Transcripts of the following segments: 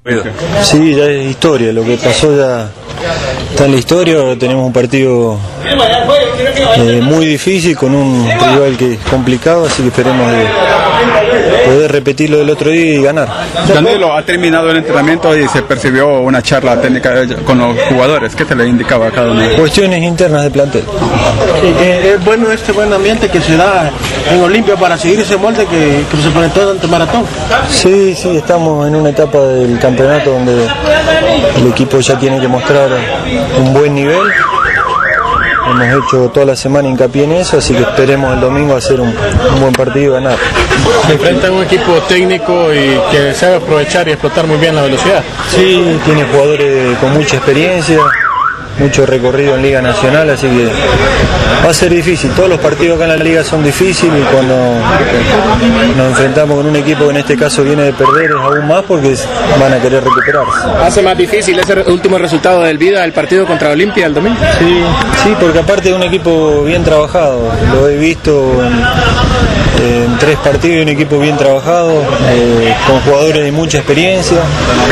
Sí, ya es historia, lo que pasó ya está en la historia. Ahora tenemos un partido muy difícil con un rival que es complicado, así que esperemos de poder repetir lo del otro día y ganar. Danilo, ha terminado el entrenamiento y se percibió una charla técnica con los jugadores. ¿Qué se le indicaba a cada uno? Cuestiones internas de plantel. Es bueno este buen ambiente que se da en Olimpia para seguir ese molde que se presentó ante Maratón. Sí, estamos en una etapa del campeonato donde el equipo ya tiene que mostrar un buen nivel. Hemos hecho toda la semana hincapié en eso, así que esperemos el domingo hacer un buen partido y ganar. Enfrentan un equipo técnico y que sabe aprovechar y explotar muy bien la velocidad. Sí, tiene jugadores con mucha experiencia, mucho recorrido en Liga Nacional, así que va a ser difícil. Todos los partidos acá en la Liga son difíciles y cuando nos enfrentamos con un equipo que en este caso viene de perder es aún más porque van a querer recuperarse. ¿Hace más difícil ese último resultado del Vida el partido contra Olimpia el domingo? Sí, porque aparte de un equipo bien trabajado, lo he visto en 3 partidos y un equipo bien trabajado, con jugadores de mucha experiencia,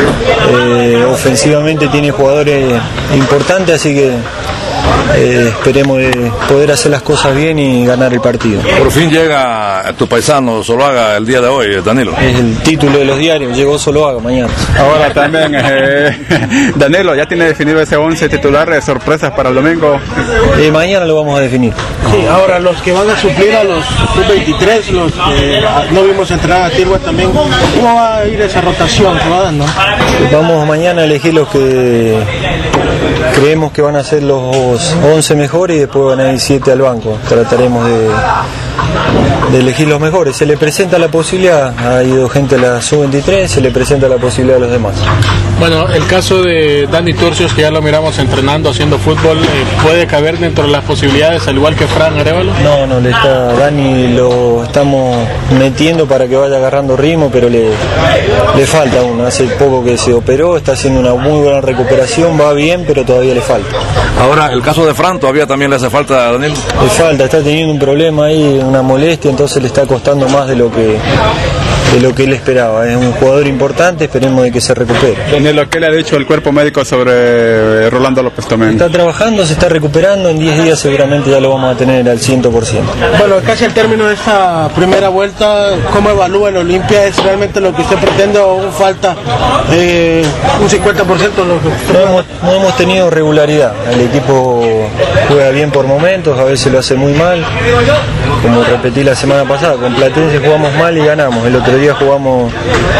ofensivamente tiene jugadores importantes, así que esperemos de poder hacer las cosas bien y ganar el partido. Por fin llega tu paisano Zuluaga el día de hoy, Danilo. Es el título de los diarios, llegó Zuluaga mañana. Ahora también, Danilo, ¿ya tiene definido ese 11 titular de sorpresas para el domingo? Mañana lo vamos a definir. Sí, ahora los que van a suplir a los sub-23, los que no vimos entrenar a Tirgua también, ¿cómo va a ir esa rotación que va dando? Vamos mañana a elegir los que creemos que van a ser los 11 mejores y después van a ir 7 al banco. Trataremos de elegir los mejores. Se le presenta la posibilidad, ha ido gente a la sub-23, se le presenta la posibilidad a los demás. Bueno, el caso de Dani Turcios, que ya lo miramos entrenando, haciendo fútbol, ¿puede caber dentro de las posibilidades, al igual que Fran Arévalo? No, Dani lo estamos metiendo para que vaya agarrando ritmo, pero le falta aún. Hace poco que se operó, está haciendo una muy buena recuperación, va bien, pero todavía le falta. Ahora, el caso de Fran todavía también le hace falta a Danilo. Le falta, está teniendo un problema ahí, una molestia, entonces le está costando más de lo que él esperaba. Es un jugador importante, esperemos de que se recupere. Danilo, ¿qué le ha dicho el cuerpo médico sobre Rolando López Tomé? Está trabajando, se está recuperando, en 10 días seguramente ya lo vamos a tener al 100%. Bueno, casi al término de esta primera vuelta, ¿cómo evalúa el Olimpia? ¿Es realmente lo que usted pretende o aún falta un 50%? No hemos tenido regularidad, el equipo juega bien por momentos, a veces lo hace muy mal, como repetí la semana pasada, con Platense jugamos mal y ganamos, el otro día jugamos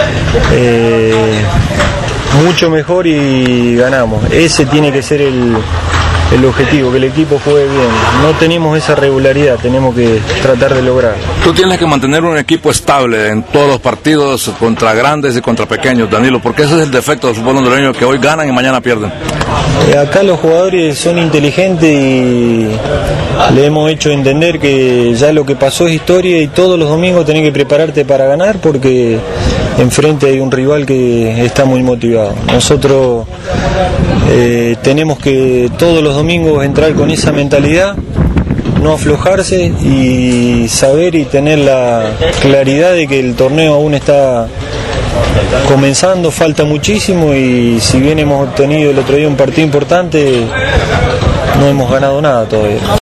mucho mejor y ganamos. Ese tiene que ser el objetivo, que el equipo juegue bien. No tenemos esa regularidad, tenemos que tratar de lograr. Tú tienes que mantener un equipo estable en todos los partidos, contra grandes y contra pequeños, Danilo, porque ese es el defecto del fútbol hondureño, que hoy ganan y mañana pierden. Acá los jugadores son inteligentes y le hemos hecho entender que ya lo que pasó es historia y todos los domingos tenés que prepararte para ganar porque enfrente hay un rival que está muy motivado. Nosotros tenemos que todos los domingos entrar con esa mentalidad, no aflojarse y saber y tener la claridad de que el torneo aún está comenzando, falta muchísimo y si bien hemos obtenido el otro día un partido importante, no hemos ganado nada todavía.